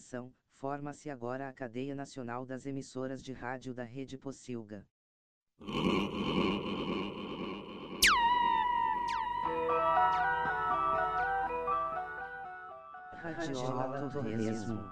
Atenção, forma-se agora a cadeia nacional das emissoras de rádio da Rede Pocilga. Radiola Torresmo.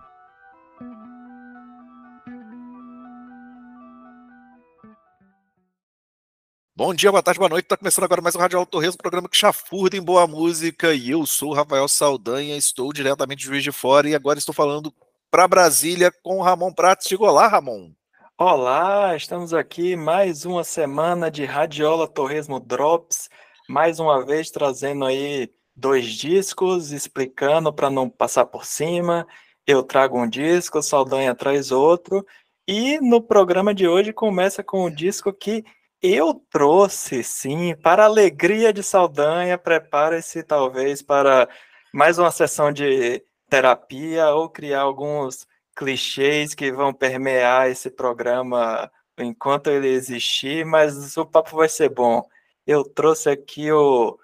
Bom dia, boa tarde, boa noite. Tá começando agora mais um Radiola Torresmo, programa que chafurda em boa música. E eu sou o Rafael Saldanha, estou diretamente de Juiz de Fora e agora estou falando para Brasília com o Ramon Prates. Diga olá, Ramon. Olá, estamos aqui mais uma semana de Radiola Torresmo Drops, mais uma vez trazendo aí 2 discos, explicando para não passar por cima. Eu trago um disco, Saldanha traz outro, e no programa de hoje começa com o disco que eu trouxe, sim, para a alegria de Saldanha. Prepare-se talvez para mais uma sessão de terapia ou criar alguns clichês que vão permear esse programa enquanto ele existir, mas o papo vai ser bom. Eu trouxe aqui o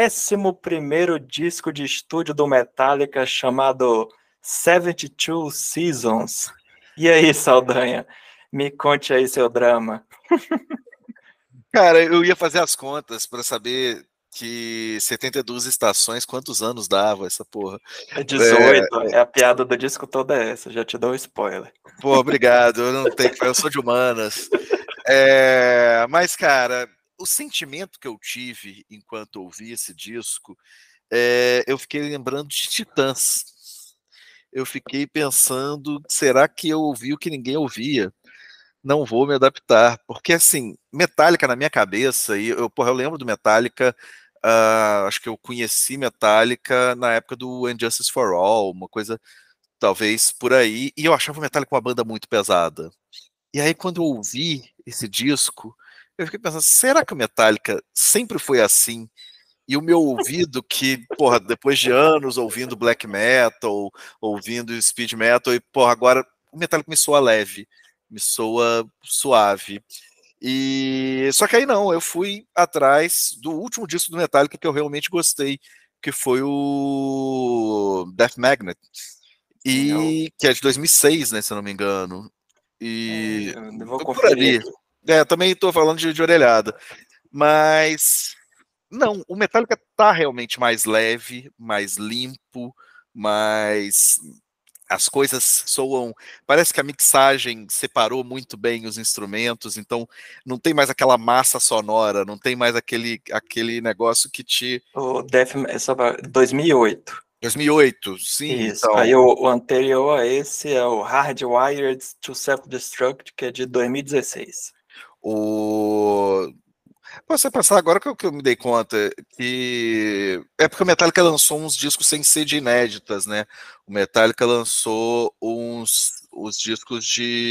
11º disco de estúdio do Metallica, chamado 72 Seasons. E aí, Saldanha, me conte aí seu drama. Cara, eu ia fazer as contas para saber que 72 estações, quantos anos dava essa porra. É 18, a piada do disco toda é essa, já te dou um spoiler. Pô, obrigado, eu não tenho que, eu sou de humanas. Mas, cara, o sentimento que eu tive enquanto ouvi esse disco, eu fiquei lembrando de Titãs. Eu fiquei pensando, será que eu ouvi o que ninguém ouvia? Não vou me adaptar, porque assim, Metallica na minha cabeça, e eu lembro do Metallica, acho que eu conheci Metallica na época do And Justice for All, uma coisa talvez por aí, e eu achava o Metallica uma banda muito pesada. E aí quando eu ouvi esse disco, eu fiquei pensando, será que o Metallica sempre foi assim? E o meu ouvido, que, porra, depois de anos ouvindo black metal, ouvindo speed metal, e, porra, agora o Metallica me soa leve, me soa suave. E só que aí não, eu fui atrás do último disco do Metallica que eu realmente gostei, que foi o Death Magnet, Sim, e que é de 2006, né, se eu não me engano. E eu vou por conferir ali. aqui. Também estou falando de orelhada. Mas não, o Metallica tá realmente mais leve, mais limpo, mais as coisas soam. Parece que a mixagem separou muito bem os instrumentos, então não tem mais aquela massa sonora, não tem mais aquele negócio que te. O Death é só 2008. 2008, sim, Isso. então. Aí o anterior a esse é o Hardwired to Self-Destruct, que é de 2016. O Você pensar agora que eu me dei conta que é porque o Metallica lançou uns discos sem ser de inéditas, né? O Metallica lançou os discos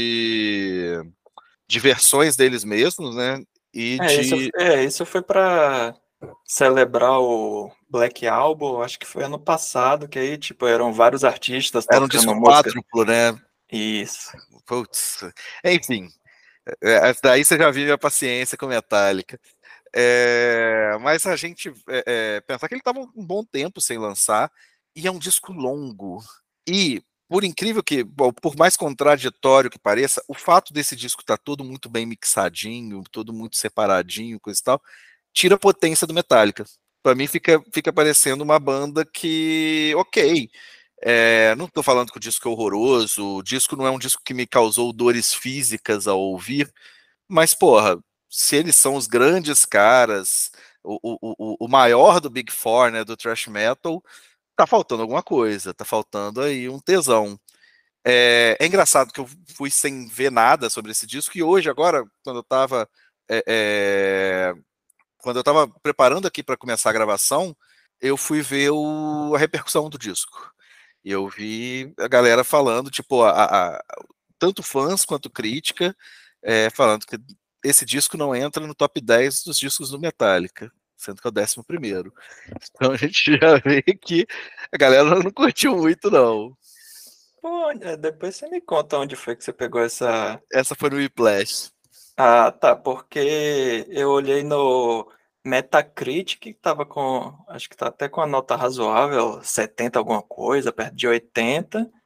de versões deles mesmos, né? E de Isso foi para celebrar o Black Album, acho que foi ano passado, que aí, tipo, eram vários artistas era um tocando disco música. quádruplo, né? Isso. Putz. Enfim, daí você já viu a paciência com Metallica. Mas a gente pensar que ele estava um bom tempo sem lançar, e é um disco longo. E, por incrível que, bom, por mais contraditório que pareça, o fato desse disco estar todo muito bem mixadinho, todo muito separadinho, coisa e tal, tira a potência do Metallica. Para mim fica parecendo uma banda que, ok, não estou falando que o disco é horroroso, o disco não é um disco que me causou dores físicas ao ouvir, mas, porra, se eles são os grandes caras, o maior do Big Four, né, do thrash metal, tá faltando alguma coisa, tá faltando aí um tesão. É engraçado que eu fui sem ver nada sobre esse disco, e hoje, agora, é, é, quando eu tava preparando aqui para começar a gravação, eu fui ver a repercussão do disco. E eu vi a galera falando, tipo, tanto fãs quanto crítica, falando que esse disco não entra no top 10 dos discos do Metallica, sendo que é o 11º. Então a gente já vê que a galera não curtiu muito, não. Pô, depois você me conta onde foi que você pegou essa. Essa foi no Whiplash. Ah, tá, porque eu olhei no Metacritic, tava com, acho que tá até com a nota razoável, 70 alguma coisa, perto de 80.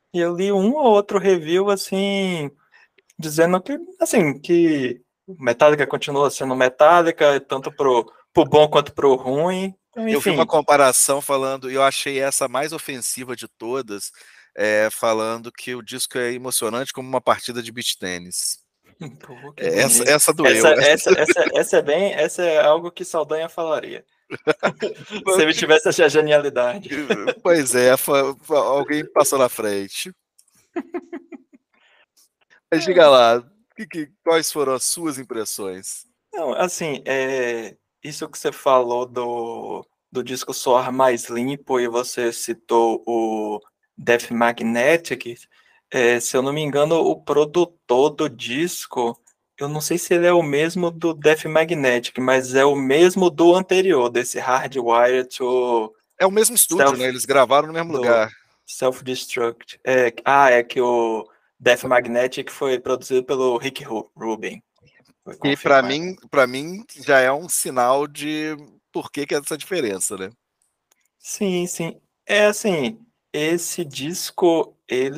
E eu li um ou outro review, assim, dizendo que, assim, que Metallica continua sendo Metallica, tanto pro bom quanto pro ruim. Então, Eu vi uma enfim. comparação falando, e eu achei essa a mais ofensiva de todas, falando que o disco é emocionante como uma partida de beach tênis. Pô, que Essa, bonito. essa doeu. Essa é algo que Saldanha falaria. Se ele tivesse essa genialidade. Pois é, alguém passou na frente. Mas diga lá, quais foram as suas impressões? Não, assim, isso que você falou do disco soar mais limpo e você citou o Death Magnetic, se eu não me engano, o produtor do disco, eu não sei se ele é o mesmo do Death Magnetic, mas é o mesmo do anterior, desse Hardwire to É o mesmo estúdio, né? Self, Eles gravaram no mesmo do lugar. Self-Destruct. É que o Death Magnetic foi produzido pelo Rick Rubin. Foi E confirmado. para mim já é um sinal de por que é essa diferença, né? Sim, sim. É assim, esse disco,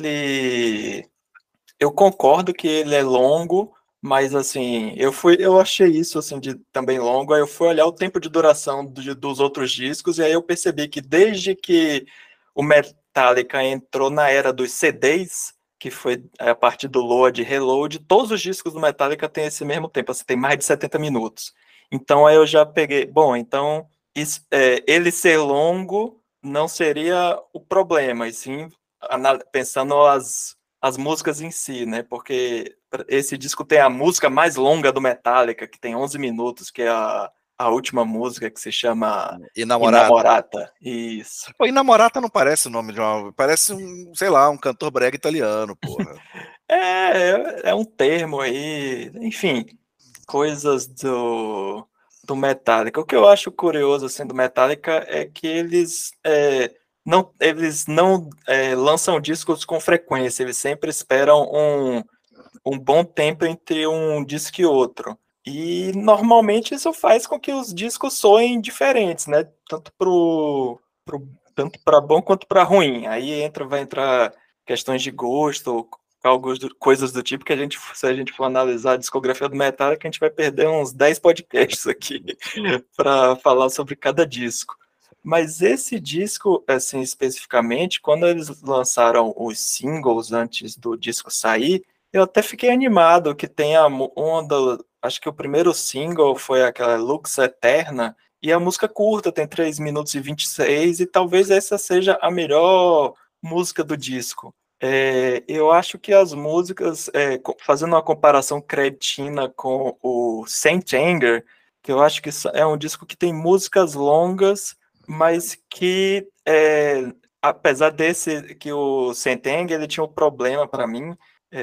eu concordo que ele é longo, mas assim, eu achei isso assim de também longo, aí eu fui olhar o tempo de duração dos outros discos e aí eu percebi que desde que o Metallica entrou na era dos CDs, que foi a partir do Load e Reload, todos os discos do Metallica têm esse mesmo tempo, assim, tem mais de 70 minutos. Então aí eu já peguei, bom, então ele ser longo não seria o problema, e sim pensando as músicas em si, né? Porque esse disco tem a música mais longa do Metallica, que tem 11 minutos, que é a última música, que se chama Inamorata. Inamorata. Isso. Pô, Inamorata não parece o nome de uma. Parece sei lá, um cantor brega italiano, porra. É um termo aí, enfim, coisas do Metallica. O que eu acho curioso assim do Metallica é que eles não lançam discos com frequência, eles sempre esperam um bom tempo entre um disco e outro. E normalmente isso faz com que os discos soem diferentes, né? Tanto para bom quanto para ruim. Aí vai entrar questões de gosto, coisas do tipo que se a gente for analisar a discografia do Metallica, a gente vai perder uns 10 podcasts aqui para falar sobre cada disco. Mas esse disco, assim, especificamente, quando eles lançaram os singles antes do disco sair, eu até fiquei animado que tem acho que o primeiro single foi aquela Lux Eterna, e a música curta, tem 3 minutos e 26, e talvez essa seja a melhor música do disco. Eu acho que as músicas, fazendo uma comparação cretina com o Saint Anger, que eu acho que é um disco que tem músicas longas, mas que, apesar desse, que o Saint Anger, ele tinha um problema para mim,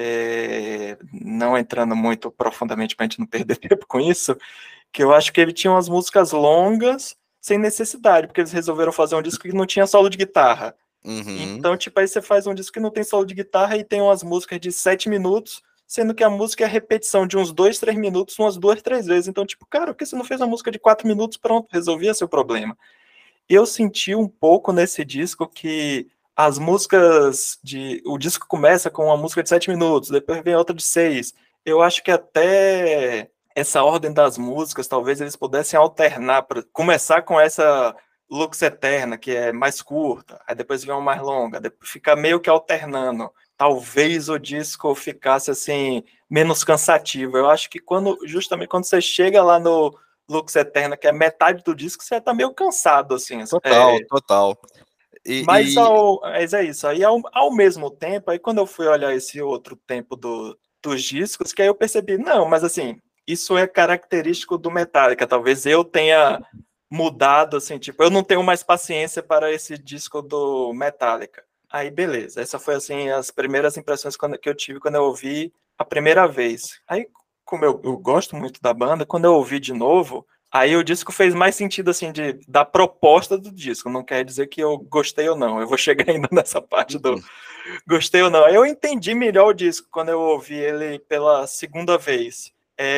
não entrando muito profundamente para a gente não perder tempo com isso, que eu acho que ele tinha umas músicas longas sem necessidade, porque eles resolveram fazer um disco que não tinha solo de guitarra. Uhum. Então, tipo, aí você faz um disco que não tem solo de guitarra e tem umas músicas de 7 minutos, sendo que a música é a repetição de uns 2, 3 minutos, umas 2, 3 vezes. Então, tipo, cara, por que você não fez uma música de 4 minutos? Pronto, resolvia seu problema. Eu senti um pouco nesse disco que as músicas o disco começa com uma música de 7 minutos, depois vem outra de 6. Eu acho que até essa ordem das músicas, talvez eles pudessem alternar, para começar com essa Lux Eterna, que é mais curta, aí depois vem uma mais longa, depois ficar meio que alternando. Talvez o disco ficasse assim menos cansativo. Eu acho que justamente quando você chega lá no Lux Eterna, que é metade do disco, você tá meio cansado, assim. Total, total. E, Mas é isso. Aí, ao mesmo tempo, aí quando eu fui olhar esse outro tempo dos discos, que aí eu percebi, não, mas assim, isso é característico do Metallica. Talvez eu tenha mudado, assim, tipo, eu não tenho mais paciência para esse disco do Metallica. Aí, beleza. Essa foi, assim, as primeiras impressões que eu tive quando eu ouvi a primeira vez. Aí, como eu gosto muito da banda, quando eu ouvi de novo, aí o disco fez mais sentido, assim, da proposta do disco. Não quer dizer que eu gostei ou não. Eu vou chegar ainda nessa parte do gostei ou não. Aí eu entendi melhor o disco quando eu ouvi ele pela segunda vez.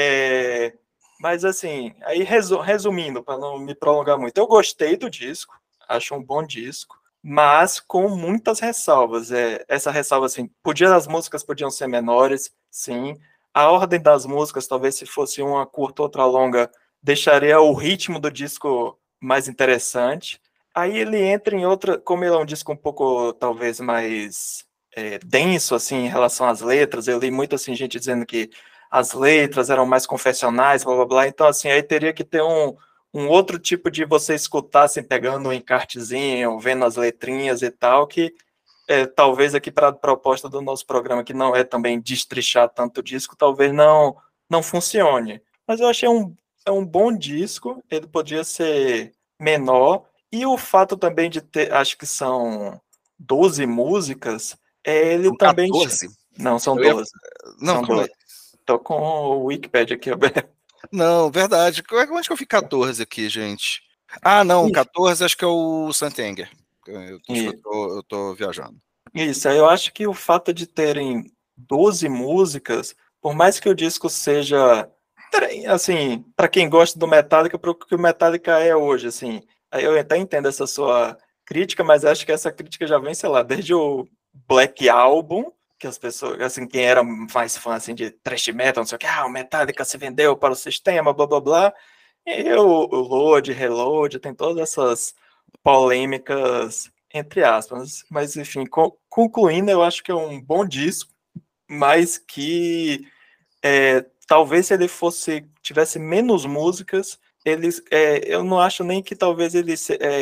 Mas, assim, aí resumindo, para não me prolongar muito, eu gostei do disco, acho um bom disco. mas com muitas ressalvas. Essa ressalva, assim, as músicas podiam ser menores, sim. A ordem das músicas, talvez se fosse uma curta, outra longa, deixaria o ritmo do disco mais interessante. Aí ele entra em outra, como ele é um disco um pouco, talvez, mais denso, assim, em relação às letras, eu li muito, assim, gente dizendo que as letras eram mais confessionais, blá, blá, blá, então, assim, aí teria que ter um outro tipo de você escutar, assim, pegando um encartezinho, vendo as letrinhas e tal, que talvez aqui para a proposta do nosso programa, que não é também destrichar tanto o disco, talvez não funcione. Mas eu achei é um bom disco, ele podia ser menor, e o fato também de ter, acho que são 12 músicas, ele São também... 14? Não, são Eu ia... 12. Não, São calma aí. 12. Tô com o Wikipedia aqui aberto. Não, verdade. Onde que eu vi 14 aqui, gente? Ah, não, Isso, 14 acho que é o Santenger. Acho que isso. eu tô viajando. Isso, aí eu acho que o fato de terem 12 músicas, por mais que o disco seja, assim, para quem gosta do Metallica, para o que o Metallica é hoje, assim, aí eu até entendo essa sua crítica, mas acho que essa crítica já vem, sei lá, desde o Black Album, que as pessoas, assim, quem era mais fã, assim, de thrash metal, não sei o que, o Metallica se vendeu para o sistema, blá, blá, blá, e o Load, Reload, tem todas essas polêmicas, entre aspas. Mas, enfim, concluindo, eu acho que é um bom disco, mas que talvez se ele tivesse menos músicas, eu não acho nem que talvez ele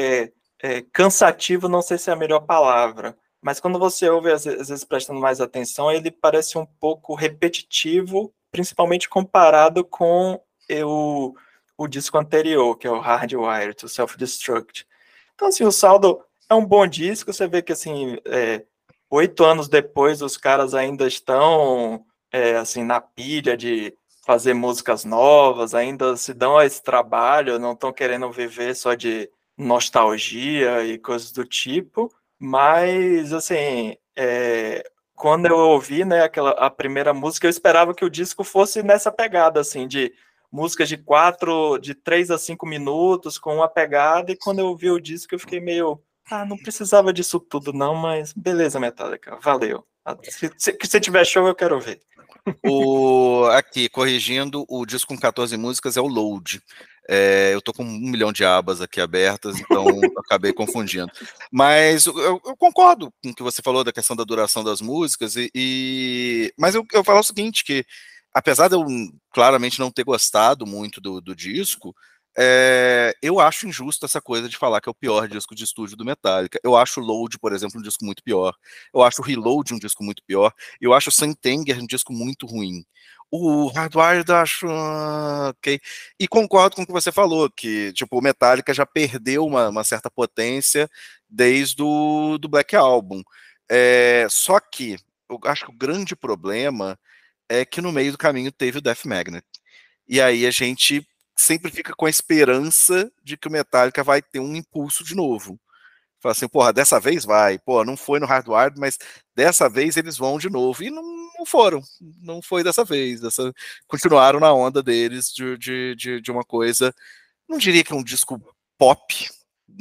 cansativo, não sei se é a melhor palavra, mas quando você ouve, às vezes prestando mais atenção, ele parece um pouco repetitivo, principalmente comparado com o disco anterior, que é o Hardwired to Self-Destruct. Então, assim, o saldo é um bom disco, você vê que, assim, 8 anos depois, os caras ainda estão, assim, na pilha de fazer músicas novas, ainda se dão a esse trabalho, não estão querendo viver só de nostalgia e coisas do tipo, mas, assim, quando eu ouvi, né, a primeira música, eu esperava que o disco fosse nessa pegada, assim, de músicas de 3 a 5 minutos, com uma pegada, e quando eu ouvi o disco, eu fiquei meio, não precisava disso tudo não, mas beleza, Metallica, valeu. Se tiver show, eu quero ver. Aqui, corrigindo, o disco com 14 músicas é o Load. Eu tô com 1 milhão de abas aqui abertas, então acabei confundindo. Mas eu concordo com o que você falou da questão da duração das músicas, mas eu falo o seguinte, que apesar de eu claramente não ter gostado muito do disco, eu acho injusto essa coisa de falar que é o pior disco de estúdio do Metallica. Eu acho o Load, por exemplo, um disco muito pior. Eu acho o Reload um disco muito pior. Eu acho o Santenger um disco muito ruim. O Hardwired eu acho ok. E concordo com o que você falou, que tipo, o Metallica já perdeu uma certa potência desde o do Black Album. Só que eu acho que o grande problema é que no meio do caminho teve o Death Magnet. E aí a gente sempre fica com a esperança de que o Metallica vai ter um impulso de novo. Fala assim, porra, dessa vez vai. Pô, não foi no Hardwired, mas dessa vez eles vão de novo. E não foram. Não foi dessa vez. Continuaram na onda deles de uma coisa. Não diria que é um disco pop.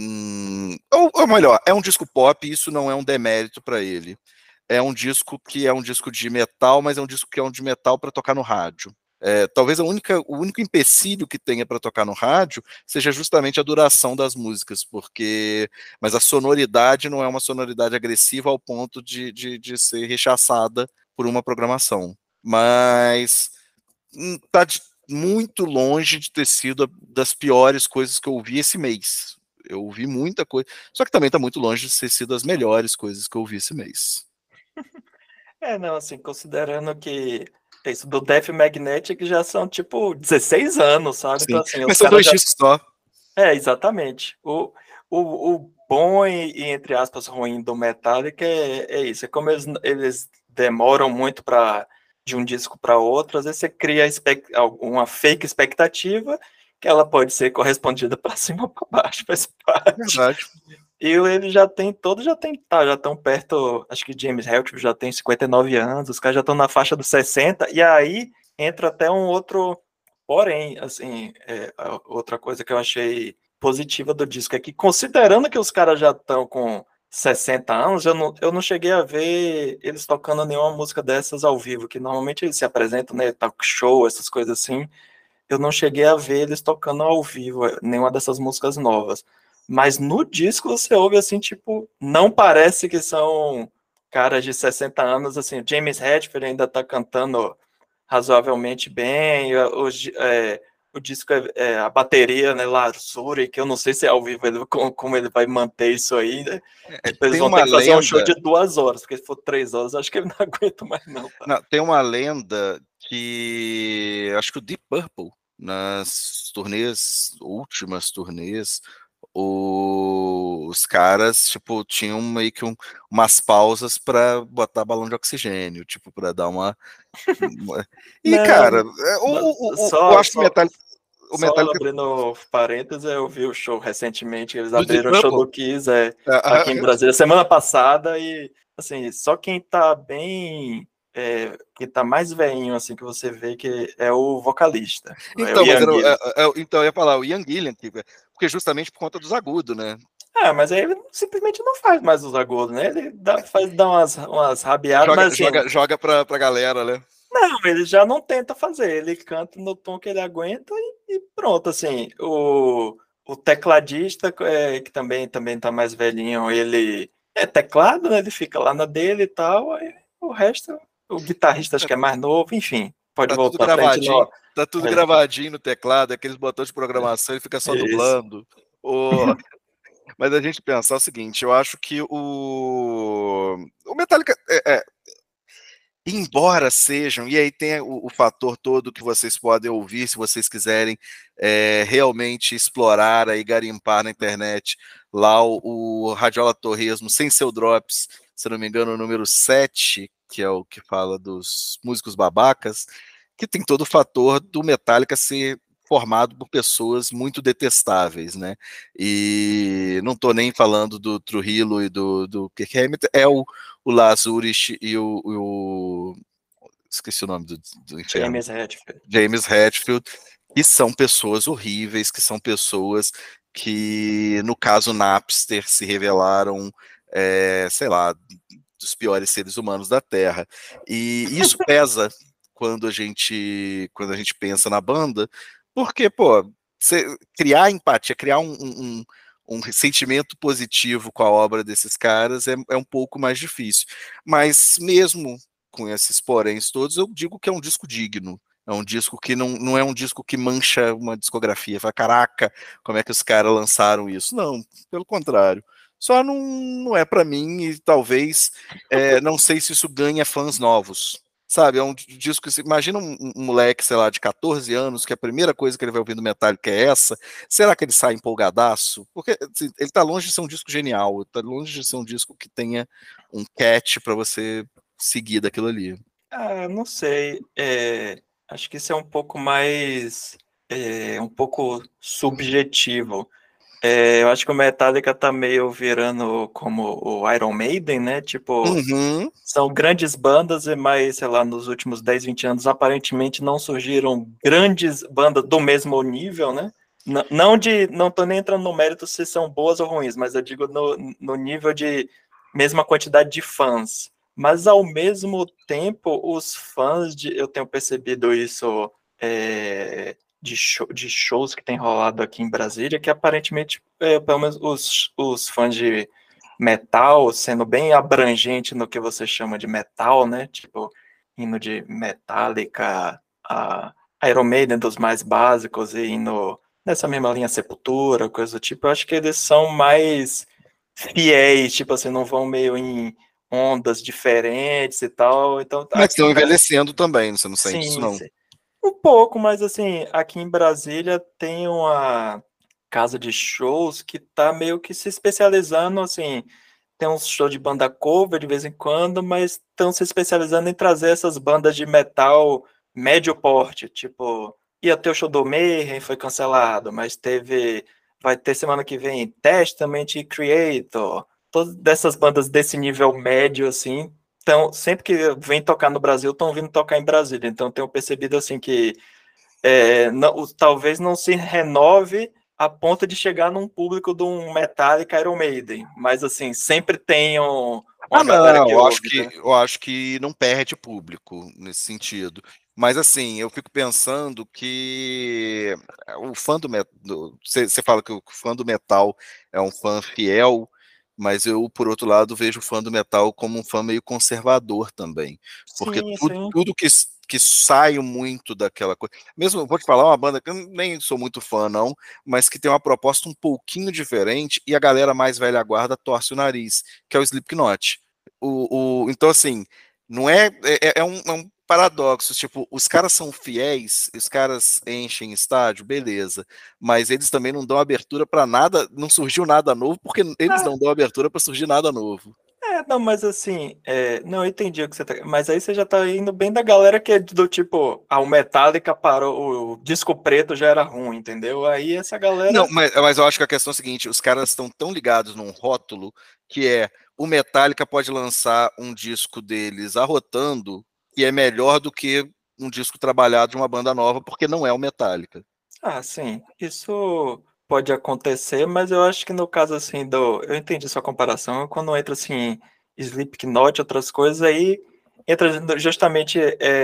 Ou melhor, é um disco pop e isso não é um demérito para ele. É um disco que é um disco de metal, mas é um disco que é um de metal para tocar no rádio. Talvez o único empecilho que tenha para tocar no rádio seja justamente a duração das músicas, mas a sonoridade não é uma sonoridade agressiva ao ponto de ser rechaçada por uma programação. Mas está muito longe de ter sido das piores coisas que eu ouvi esse mês. Eu ouvi muita coisa, só que também está muito longe de ter sido as melhores coisas que eu ouvi esse mês. Não, assim, considerando que isso do Death Magnetic já são, tipo, 16 anos, sabe? Então, Sim, assim, mas os são caras dois já... discos só. Exatamente. O bom e, entre aspas, ruim do Metallica é isso. É como eles demoram muito de um disco para outro, às vezes você cria uma fake expectativa que ela pode ser correspondida para cima ou para baixo, faz parte. Verdade. E ele já tem já estão perto, acho que James Hetfield já tem 59 anos, os caras já estão na faixa dos 60, e aí entra até um outro, porém, assim, outra coisa que eu achei positiva do disco é que, considerando que os caras já estão com 60 anos, eu não cheguei a ver eles tocando nenhuma música dessas ao vivo, que normalmente eles se apresentam, né, talk show, essas coisas assim. Eu não cheguei a ver eles tocando ao vivo nenhuma dessas músicas novas. Mas no disco você ouve assim, tipo, não parece que são caras de 60 anos, assim, o James Hetfield ainda tá cantando razoavelmente bem, o disco a bateria, né, Lazuri, que eu não sei se é ao vivo como ele vai manter isso aí, né? Tipo, eles Tem vão ter uma que fazer um show lenda, de 2 horas, porque se for 3 horas, acho que ele não aguenta mais não, tá? não, tem uma lenda que acho que o Deep Purple, nas turnês, últimas turnês, os caras, tipo, tinham meio que umas pausas para botar balão de oxigênio, tipo, para dar E, cara, Não, eu só, acho que só, o só Metallica. abrindo parênteses, eu vi o show recentemente, eles Do Deep abriram o show Purple. do Kiss aqui em Brasília semana passada e, assim, só quem tá bem, quem tá mais velhinho, assim, que você vê que é o vocalista, é o Então, mas Ian Gillan. então eu ia falar o Ian Gillan, porque justamente por conta dos agudos, né? Ah, mas aí ele simplesmente não faz mais os agudos, né? Ele dá umas rabiadas, Joga, mas assim, joga, joga pra galera, né? não, ele já não tenta fazer, ele canta no tom que ele aguenta e pronto, assim, o tecladista, que também tá mais velhinho, ele é teclado, né, ele fica lá na dele e tal, aí o resto, o guitarrista acho que é mais novo, enfim, pode Tá tudo voltar pra gente, gravadinho, não, tá tudo é, gravadinho no teclado, aqueles botões de programação, ele fica só isso. dublando. O... Mas a gente pensar o seguinte, eu acho que o Metallica, embora sejam, e aí tem o fator todo que vocês podem ouvir, se vocês quiserem realmente explorar e garimpar na internet, lá o Radiola Torresmo, sem seu Drops, se não me engano, o número 7, que é o que fala dos músicos babacas, que tem todo o fator do Metallica ser formado por pessoas muito detestáveis, né? E não estou nem falando do Trujillo e do Kirk Hammett, o Lars Ulrich e esqueci o nome do inferno, James Hetfield. James Hetfield, que são pessoas horríveis, que são pessoas que, no caso Napster, se revelaram, sei lá, dos piores seres humanos da Terra. E isso pesa quando a gente pensa na banda, porque, pô, criar empatia, criar um sentimento positivo com a obra desses caras é um pouco mais difícil. Mas mesmo com esses poréns todos, eu digo que é um disco digno. É um disco que não é um disco que mancha uma discografia. Fala, caraca, como é que os caras lançaram isso? Não, pelo contrário. Só não é para mim e talvez não sei se isso ganha fãs novos. Sabe, é um disco que imagina um moleque, sei lá, de 14 anos, que a primeira coisa que ele vai ouvir do Metallica é essa. Será que ele sai empolgadaço? Porque assim, ele tá longe de ser um disco genial, tá longe de ser um disco que tenha um catch para você seguir daquilo ali. Ah, não sei. Acho que isso é um pouco mais, um pouco subjetivo. Eu acho que o Metallica tá meio virando como o Iron Maiden, né? Tipo, Uhum. são grandes bandas, mas, sei lá, nos últimos 10, 20 anos, aparentemente não surgiram grandes bandas do mesmo nível, né? Não tô nem entrando no mérito se são boas ou ruins, mas eu digo no nível de mesma quantidade de fãs. Mas ao mesmo tempo, os fãs eu tenho percebido isso de shows que tem rolado aqui em Brasília, que aparentemente, pelo menos os fãs de metal, sendo bem abrangente no que você chama de metal, né? Tipo, indo de Metallica a Iron Maiden dos mais básicos e indo nessa mesma linha Sepultura, coisa do tipo, eu acho que eles são mais fiéis, tipo assim, não vão meio em ondas diferentes e tal. Então, Mas aqui em estão Brasília, envelhecendo também, você não sente isso, sim, não? sim. Um pouco, mas assim, aqui em Brasília tem uma casa de shows que tá meio que se especializando, assim, tem uns shows de banda cover de vez em quando, mas estão se especializando em trazer essas bandas de metal médio porte, tipo, ia ter o show do Mayhem, foi cancelado, mas vai ter semana que vem Testament e Creator, todas dessas bandas desse nível médio, assim, então, sempre que vem tocar no Brasil, estão vindo tocar em Brasília, então tenho percebido, assim, que talvez não se renove a ponto de chegar num público de um Metallica, Iron Maiden, mas assim, sempre tem uma galera Não, que ouve, né? eu acho que não perde público nesse sentido. Mas assim, eu fico pensando que o fã do metal, você fala que o fã do metal é um fã fiel, mas eu, por outro lado, vejo o fã do metal como um fã meio conservador também. Porque Sim, sim. tudo que sai muito daquela coisa. Mesmo, eu vou te falar, uma banda que eu nem sou muito fã, não, mas que tem uma proposta um pouquinho diferente e a galera mais velha guarda torce o nariz, que é o Slipknot. Então, assim, não é um paradoxo. Tipo, os caras são fiéis, os caras enchem estádio, beleza, mas eles também não dão abertura para nada, não surgiu nada novo, porque eles Ah, não dão abertura para surgir nada novo. não, mas assim, não, eu entendi o que você tá. Mas aí você já tá indo bem da galera que é do tipo, o Metallica parou, o disco preto já era ruim, entendeu? Aí essa Não, galera. mas eu acho que a questão é a seguinte: os caras estão tão ligados num rótulo que é o Metallica pode lançar um disco deles arrotando que é melhor do que um disco trabalhado de uma banda nova, porque não é o Metallica. Ah, sim, isso pode acontecer, mas eu acho que no caso assim do. Eu entendi sua comparação, quando entra assim, Slipknot, outras coisas, aí entra justamente.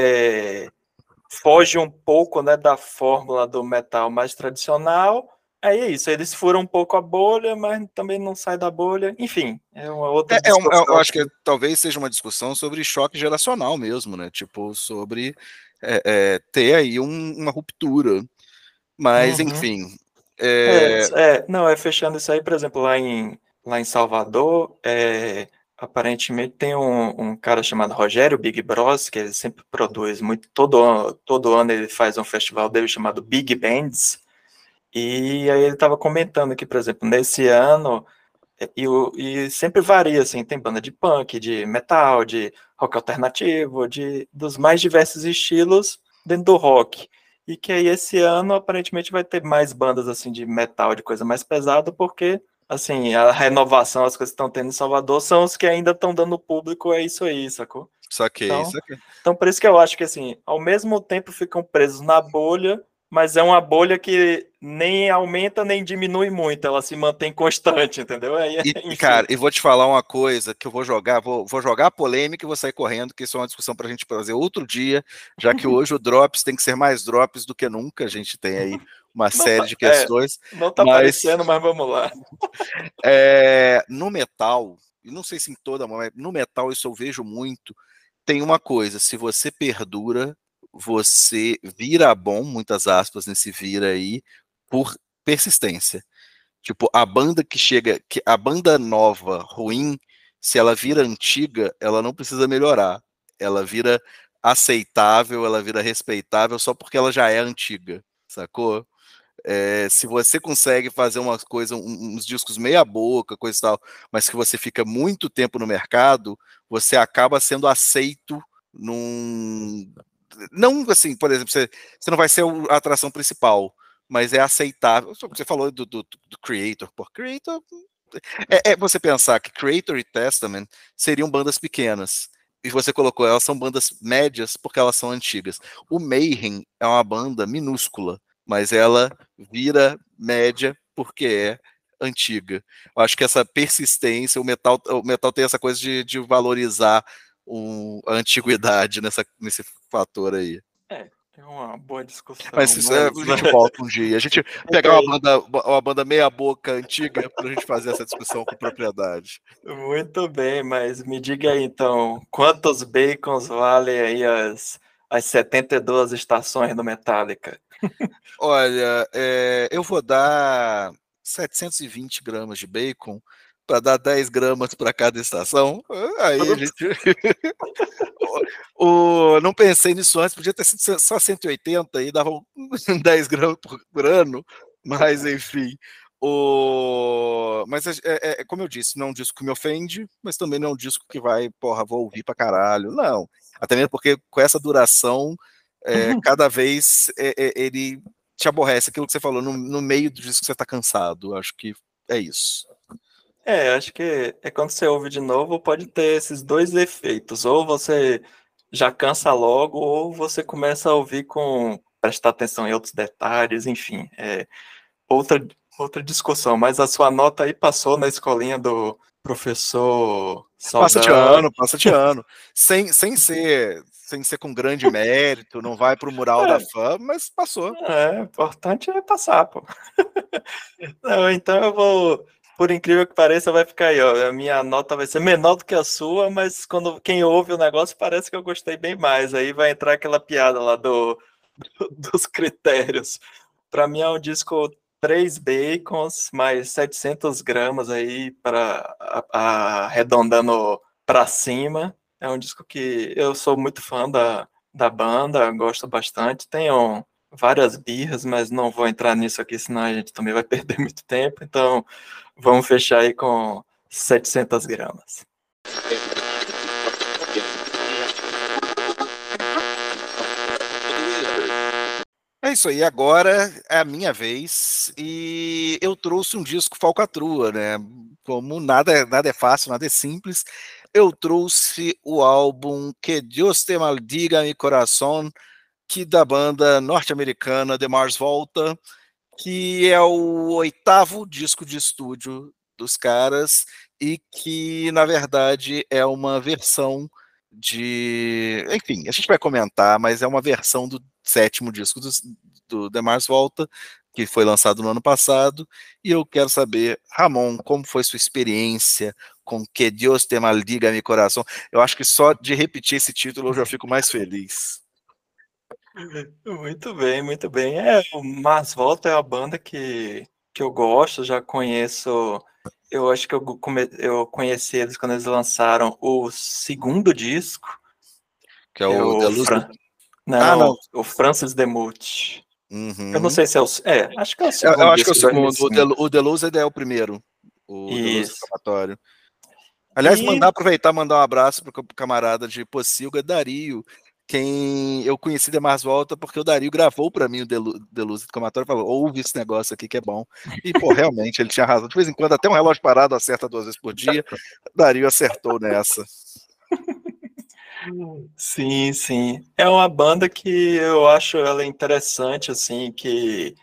Foge um pouco, né, da fórmula do metal mais tradicional. Aí é isso, eles furam um pouco a bolha, mas também não sai da bolha. Enfim, é uma outra Eu discussão acho que que. talvez seja uma discussão sobre choque geracional mesmo, né? Tipo, sobre ter aí uma ruptura. Mas, Uhum. enfim. é, Não, fechando isso aí, por exemplo, lá em Salvador, aparentemente tem um cara chamado Rogério Big Bros, que ele sempre produz muito, todo ano ele faz um festival dele chamado Big Bands, e aí ele estava comentando que, por exemplo, nesse ano, e sempre varia, assim, tem banda de punk, de metal, de rock alternativo, dos mais diversos estilos dentro do rock. E que aí esse ano aparentemente vai ter mais bandas assim de metal, de coisa mais pesada, porque assim, a renovação, as coisas que estão tendo em Salvador são os que ainda estão dando público, é isso aí, sacou? saquei, Então, saquei. então, por isso que eu acho que, assim, ao mesmo tempo ficam presos na bolha, mas é uma bolha que nem aumenta nem diminui muito, ela se mantém constante, entendeu? Cara, Enfim. e vou te falar uma coisa que eu vou jogar, vou jogar a polêmica e vou sair correndo, que isso é uma discussão para a gente fazer outro dia, já que hoje o Drops tem que ser mais Drops do que nunca, a gente tem aí uma Não série tá, de questões, não tá mas aparecendo, mas vamos lá. no metal, e não sei se em toda, mas no metal isso eu vejo muito, tem uma coisa, se você perdura, você vira bom, muitas aspas nesse vira aí, por persistência. Tipo, a banda que chega, a banda nova, ruim, se ela vira antiga, ela não precisa melhorar. Ela vira aceitável, ela vira respeitável só porque ela já é antiga, sacou? Se você consegue fazer uma coisa, uns discos meia boca, coisa e tal, mas que você fica muito tempo no mercado, você acaba sendo aceito num. Não assim, por exemplo, você não vai ser a atração principal, mas é aceitável. Você falou do Creator. Por Creator é você pensar que Creator e Testament seriam bandas pequenas. E você colocou, elas são bandas médias porque elas são antigas. O Mayhem é uma banda minúscula, mas ela vira média porque é antiga. Eu acho que essa persistência, o metal tem essa coisa de valorizar a antiguidade nesse fator aí. É uma boa discussão, Mas mas a gente volta um dia. A gente fica pegar aí. uma banda meia boca antiga para a gente fazer essa discussão com propriedade. Muito bem, mas me diga aí então, quantos bacons valem aí as 72 estações do Metallica? Olha, eu vou dar 720 gramas de bacon para dar 10 gramas para cada estação. Aí a gente. Não pensei nisso antes, podia ter sido só 180 e dava 10 gramas por ano, mas enfim. Mas como eu disse, não é um disco que me ofende, mas também não é um disco que vai, porra, vou ouvir pra caralho. Não. Até mesmo porque com essa duração, cada vez ele te aborrece aquilo que você falou no meio do disco que você tá cansado. Acho que é isso. Acho que é quando você ouve de novo, pode ter esses dois efeitos. Ou você já cansa logo, ou você começa a ouvir com prestar atenção em outros detalhes, enfim. Outra, outra discussão, mas a sua nota aí passou na escolinha do professor Passa de Saldanha. ano, passa de ano. Sem ser com grande mérito, não vai pro mural da fama, mas passou. Importante é passar, pô. Não, então eu vou, por incrível que pareça, vai ficar aí, ó. A minha nota vai ser menor do que a sua, mas quando quem ouve o negócio parece que eu gostei bem mais. Aí vai entrar aquela piada lá dos critérios. Para mim é um disco 3 bacons, mais 700 gramas aí para arredondando para cima. É um disco que eu sou muito fã da banda, gosto bastante. Tenho várias birras, mas não vou entrar nisso aqui, senão a gente também vai perder muito tempo. Então, vamos fechar aí com 700 gramas. É isso aí, agora é a minha vez e eu trouxe um disco falcatrua, né? Como nada é fácil, nada é simples, eu trouxe o álbum Que Dios te maldiga mi corazón, que da banda norte-americana The Mars Volta, que é o 8º disco de estúdio dos caras e que, na verdade, é uma versão de... Enfim, a gente vai comentar, mas é uma versão do 7º disco do The Mars Volta, que foi lançado no ano passado, e eu quero saber, Ramon, como foi sua experiência com Que Dios te maldiga mi corazón? Eu acho que só de repetir esse título eu já fico mais feliz. Muito bem, muito bem. O Mars Volta é uma banda que eu gosto, já conheço. Eu acho que eu conheci eles quando eles lançaram o segundo disco, Que é que é o The o Luz... não, o Francis Demuth. Eu não Uhum. sei se acho que é o Eu segundo acho que é o disco, segundo. 2005. O Delusa é o primeiro. O Delusa Isso. Escapatório. Aliás, E aproveitar e mandar um abraço para o camarada de Pocilga, Dario, quem eu conheci de mais volta porque o Dario gravou para mim o Delusa Escapatório e falou: ouve esse negócio aqui que é bom. E, pô, realmente, ele tinha razão. De vez em quando, até um relógio parado acerta 2 vezes por dia. Dario acertou nessa. sim, sim. É uma banda que eu acho ela interessante, assim, que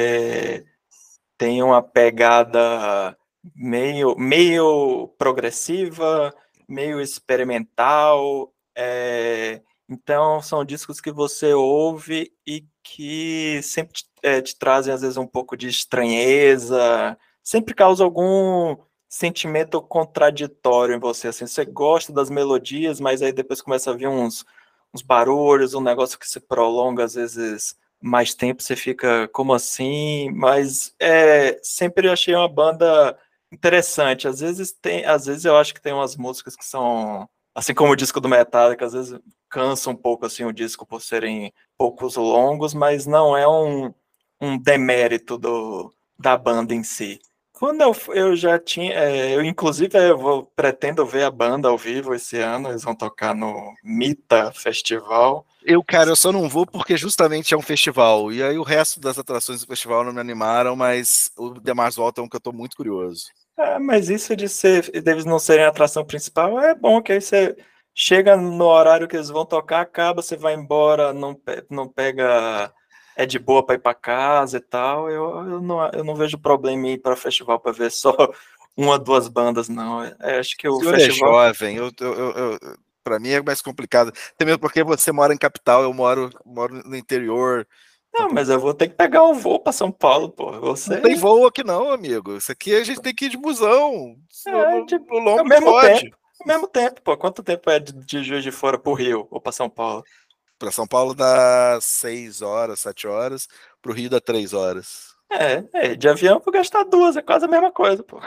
tem uma pegada meio progressiva, meio experimental. Então, são discos que você ouve e que sempre te trazem, às vezes, um pouco de estranheza, sempre causa algum sentimento contraditório em você. Assim, você gosta das melodias, mas aí depois começa a vir uns barulhos, um negócio que se prolonga, às vezes mais tempo, você fica, como assim? Mas sempre achei uma banda interessante. Às vezes eu acho que tem umas músicas que são, assim como o disco do Metallica, às vezes cansa um pouco assim o disco por serem poucos longos, mas não é um demérito da banda em si. Quando eu já tinha, eu inclusive pretendo ver a banda ao vivo esse ano, eles vão tocar no Mita Festival. Cara, eu só não vou porque justamente é um festival. E aí o resto das atrações do festival não me animaram, mas o The Mars Volta é um que eu tô muito curioso. Mas isso deles não serem a atração principal, é bom, que aí você chega no horário que eles vão tocar, acaba, você vai embora, não pega, é de boa para ir para casa e tal. Eu não vejo problema em ir para o festival para ver só uma, duas bandas, não. Acho que O o senhor é festival. jovem, para mim é mais complicado. Até mesmo porque você mora em capital, eu moro no interior. Então, Não, mas eu vou ter que pegar um voo para São Paulo, pô. não Você tem voo aqui não, amigo. Isso aqui a gente tem que ir de busão. No ao lombo não mesmo pode. tempo. Ao mesmo tempo, pô. Quanto tempo é de Juiz de Fora pro Rio ou para São Paulo? Para São Paulo dá 6 horas, 7 horas. Para o Rio dá 3 horas. De avião eu vou gastar duas, é quase a mesma coisa, pô.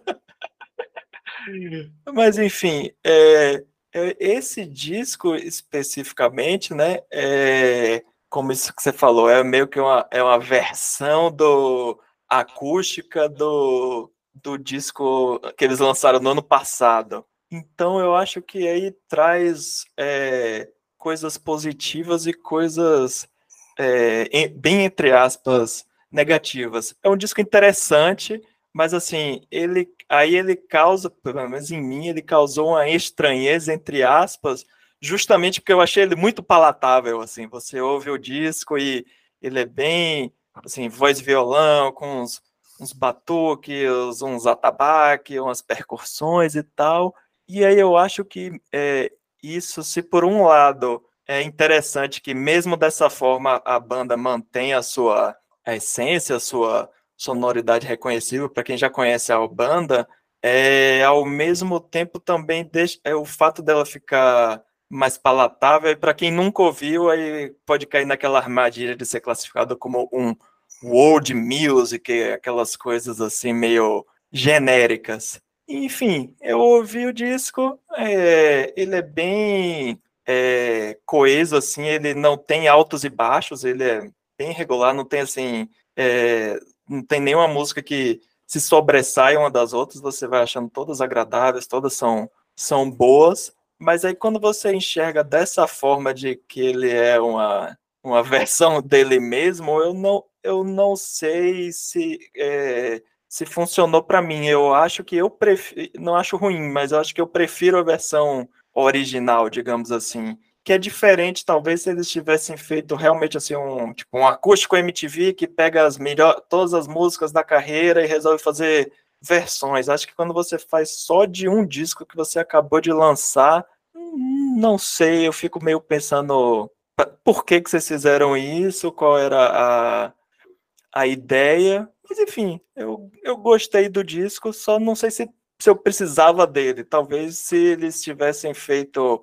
Mas enfim, esse disco especificamente, né? Como isso que você falou, é meio que uma versão acústica do disco que eles lançaram no ano passado. Então eu acho que aí traz coisas positivas e coisas bem entre aspas negativas. É um disco interessante, mas assim, ele causa, pelo menos em mim, ele causou uma estranheza, entre aspas, justamente porque eu achei ele muito palatável, assim, você ouve o disco e ele é bem, assim, voz e violão, com uns batuques, uns atabaques, umas percussões e tal. E aí eu acho que isso, se por um lado é interessante que mesmo dessa forma a banda mantém a sua essência, a sua sonoridade reconhecível para quem já conhece a banda, ao mesmo tempo também deixa, o fato dela ficar mais palatável, para quem nunca ouviu, aí pode cair naquela armadilha de ser classificado como um world music, aquelas coisas assim meio genéricas. Enfim, eu ouvi o disco, ele é bem coeso, assim, ele não tem altos e baixos, ele é bem regular, não tem assim, não tem nenhuma música que se sobressai uma das outras, você vai achando todas agradáveis, todas são boas, mas aí quando você enxerga dessa forma de que ele é uma versão dele mesmo, eu não sei se funcionou para mim. Eu acho que eu prefiro, não acho ruim, mas eu acho que eu prefiro a versão original, digamos assim, que é diferente, talvez, se eles tivessem feito realmente assim um acústico MTV que pega todas as músicas da carreira e resolve fazer versões. Acho que quando você faz só de um disco que você acabou de lançar, não sei, eu fico meio pensando por que vocês fizeram isso, qual era a ideia. Mas enfim, eu gostei do disco, só não sei se eu precisava dele. Talvez se eles tivessem feito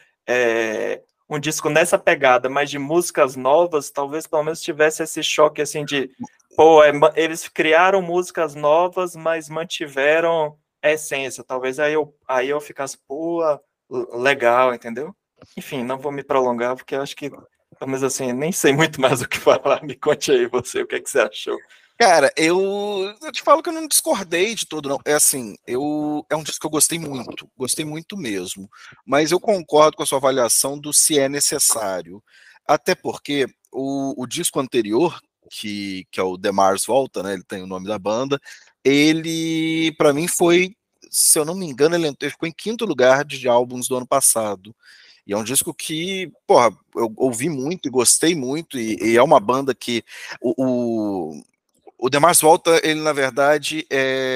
um disco nessa pegada, mas de músicas novas, talvez pelo menos tivesse esse choque assim de pô, eles criaram músicas novas, mas mantiveram a essência. Talvez aí eu ficasse, pô, legal, entendeu? Enfim, não vou me prolongar, porque eu acho que, pelo menos assim, nem sei muito mais o que falar. Me conte aí você, o que é que você achou? Cara, eu te falo que eu não discordei de tudo, não. É assim, é um disco que eu gostei muito mesmo. Mas eu concordo com a sua avaliação do se é necessário. Até porque o disco anterior, que é o The Mars Volta, né? Ele tem o nome da banda, ele, para mim, foi, se eu não me engano, ele ficou em quinto lugar de álbuns do ano passado. E é um disco que, porra, eu ouvi muito e gostei muito, e é uma banda que o Demars Volta, ele na verdade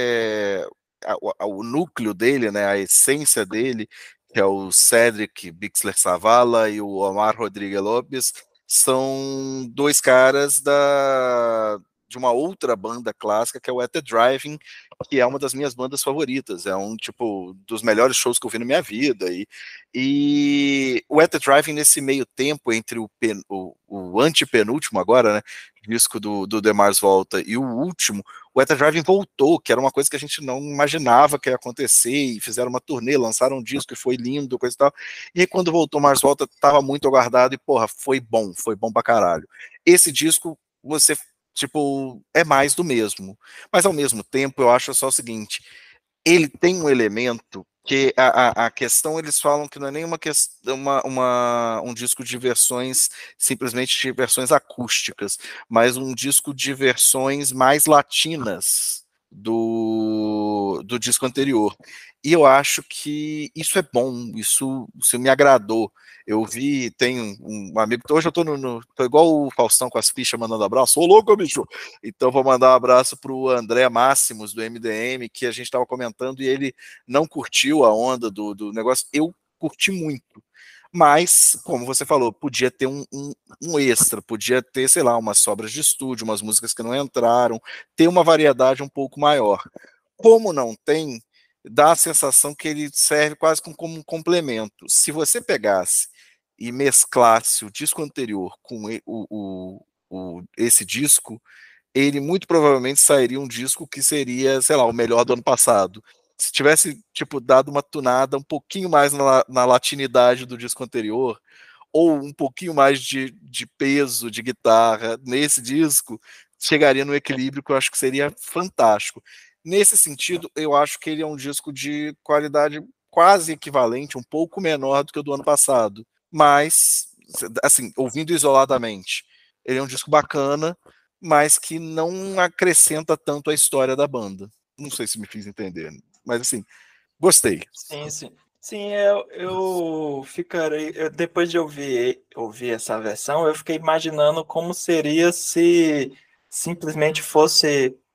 o núcleo dele, né, a essência dele, que é o Cedric Bixler Savala e o Omar Rodrigues Lopes, são dois caras de uma outra banda clássica, que é o At The Driving, que é uma das minhas bandas favoritas, é um tipo dos melhores shows que eu vi na minha vida, e o At The Driving nesse meio tempo entre o antepenúltimo agora, né, disco do The Mars Volta e o último, o At The Driving voltou, que era uma coisa que a gente não imaginava que ia acontecer, e fizeram uma turnê, lançaram um disco e foi lindo, coisa e tal, e aí quando voltou o Mars Volta, tava muito aguardado e porra, foi bom pra caralho. Esse disco, você tipo, é mais do mesmo. Mas ao mesmo tempo, eu acho só o seguinte: ele tem um elemento que a questão, eles falam que não é nem uma questão, um disco de versões, simplesmente de versões acústicas, mas um disco de versões mais latinas do disco anterior. E eu acho que isso é bom, isso me agradou. Eu vi, tem um amigo, hoje eu tô igual o Faustão com as fichas mandando abraço, ô louco, bicho! Então vou mandar um abraço pro André Máximos, do MDM, que a gente estava comentando, e ele não curtiu a onda do negócio. Eu curti muito. Mas, como você falou, podia ter um extra, podia ter, sei lá, umas sobras de estúdio, umas músicas que não entraram, ter uma variedade um pouco maior. Como não tem, dá a sensação que ele serve quase como um complemento. Se você pegasse e mesclasse o disco anterior com esse disco, ele muito provavelmente sairia um disco que seria, sei lá, o melhor do ano passado. Se tivesse, tipo, dado uma tunada um pouquinho mais na latinidade do disco anterior, ou um pouquinho mais de peso de guitarra nesse disco, chegaria no equilíbrio que eu acho que seria fantástico. Nesse sentido, eu acho que ele é um disco de qualidade quase equivalente, um pouco menor do que o do ano passado. Mas, assim, ouvindo isoladamente, ele é um disco bacana, mas que não acrescenta tanto a história da banda. Não sei se me fiz entender, mas assim, gostei. Sim, sim. Sim, eu ficarei. Depois de ouvir essa versão, eu fiquei imaginando como seria se simplesmente fosse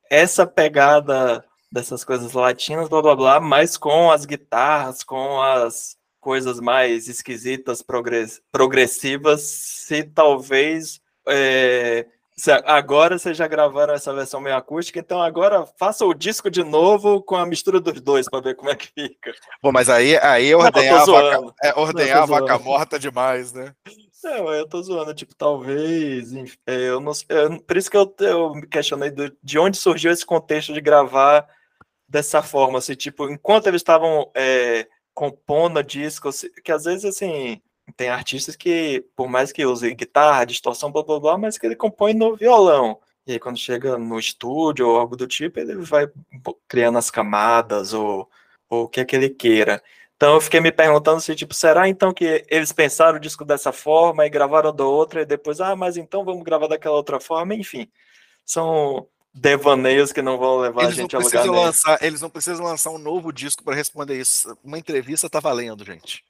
essa pegada dessas coisas latinas, blá blá blá, mas com as guitarras, com as coisas mais esquisitas, progressivas, se talvez agora vocês já gravaram essa versão meio acústica, então agora faça o disco de novo com a mistura dos dois para ver como é que fica. Bom, mas aí ordenhar a vaca morta demais, né? Não, eu tô zoando, tipo, talvez, eu não sei, por isso que eu me questionei de onde surgiu esse contexto de gravar dessa forma, assim, tipo, enquanto eles estavam compondo discos, que às vezes, assim, tem artistas que, por mais que use guitarra, distorção, blá, blá, blá, mas que ele compõe no violão, e aí quando chega no estúdio ou algo do tipo, ele vai criando as camadas, ou o que é que ele queira. Então eu fiquei me perguntando se, tipo, será então que eles pensaram o disco dessa forma e gravaram da outra, e depois, mas então vamos gravar daquela outra forma, enfim, são devaneios que não vão levar a gente a lugar nenhum. Eles não precisam lançar um novo disco para responder isso. Uma entrevista tá valendo, gente.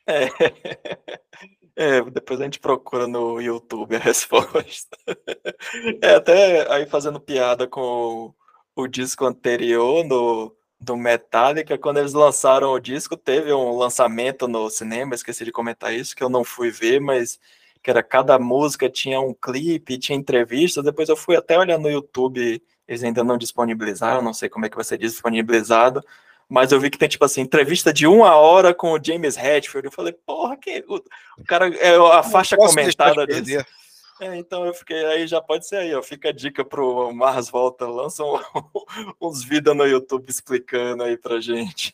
Depois a gente procura no YouTube a resposta. Até aí fazendo piada com o disco anterior do Metallica, quando eles lançaram o disco, teve um lançamento no cinema, esqueci de comentar isso, que eu não fui ver, mas que era cada música tinha um clipe, tinha entrevistas, depois eu fui até olhar no YouTube, eles ainda não disponibilizaram, não sei como é que vai ser disponibilizado, mas eu vi que tem, tipo assim, entrevista de 1 hora com o James Hetfield. Eu falei, porra, o cara é a faixa comentada disso. Então eu fiquei, aí já pode ser aí, ó, fica a dica pro Mars Volta, lança uns vídeos no YouTube explicando aí pra gente.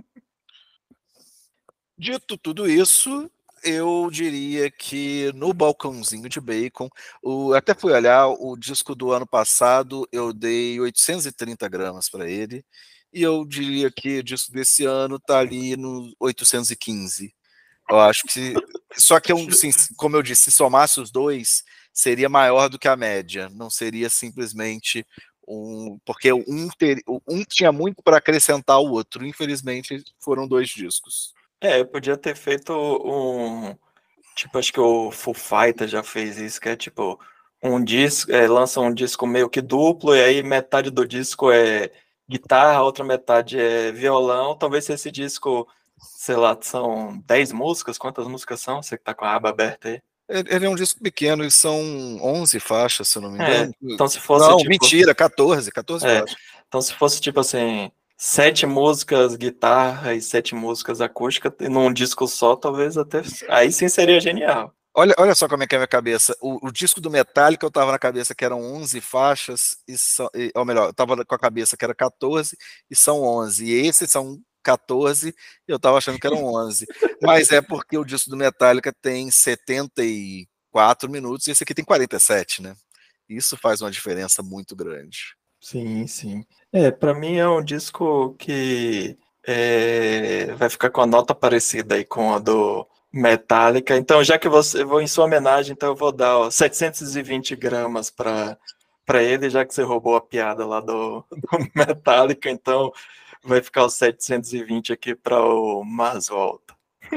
Dito tudo isso, eu diria que no balcãozinho de bacon, até fui olhar, o disco do ano passado, eu dei 830 gramas para ele, e eu diria que o disco desse ano tá ali no 815. Eu acho que, só que, como eu disse, se somasse os dois, seria maior do que a média, não seria simplesmente porque um tinha muito para acrescentar o outro, infelizmente foram 2 discos. Eu podia ter feito tipo, acho que o Foo Fighters já fez isso, que é tipo, um disco, lança um disco meio que duplo, e aí metade do disco é guitarra, a outra metade é violão. Talvez se esse disco, sei lá, são 10 músicas, quantas músicas são? Você que tá com a aba aberta aí. Ele é um disco pequeno, e são 11 faixas, se eu não me engano. Então se fosse, não, tipo, mentira, 14 faixas. Então se fosse tipo assim, 7 músicas guitarra e 7 músicas acústica num disco só, talvez até, aí sim seria genial. Olha só como é que é a minha cabeça. O disco do Metallica eu tava na cabeça que eram 11 faixas, ou melhor, eu tava com a cabeça que era 14 e são 11. E esses são 14 e eu tava achando que eram 11. Mas é porque o disco do Metallica tem 74 minutos e esse aqui tem 47, né? Isso faz uma diferença muito grande. Sim, sim. Para mim é um disco que vai ficar com a nota parecida aí com a do Metallica. Então, já que você vou em sua homenagem, então eu vou dar 720 gramas para ele, já que você roubou a piada lá do Metallica, então vai ficar os 720 aqui para o Mars Volta.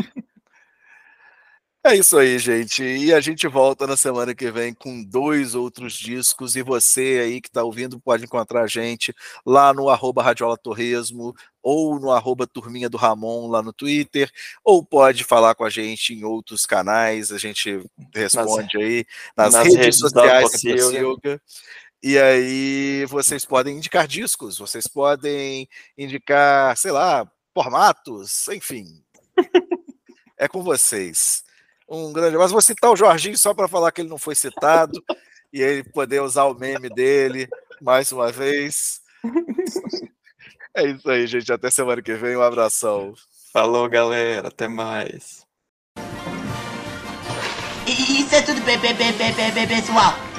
É isso aí, gente. E a gente volta na semana que vem com 2 outros discos. E você aí que está ouvindo pode encontrar a gente lá no @RadiolaTorresmo ou no @Turminha do Ramon lá no Twitter, ou pode falar com a gente em outros canais. A gente responde aí nas redes sociais da Pocilga. E aí vocês podem indicar discos, vocês podem indicar, sei lá, formatos, enfim. É com vocês. Um grande abraço. Vou citar o Jorginho só para falar que ele não foi citado e ele poder usar o meme dele mais uma vez. É isso aí, gente. Até semana que vem. Um abração. Falou, galera. Até mais. Isso é tudo, pessoal.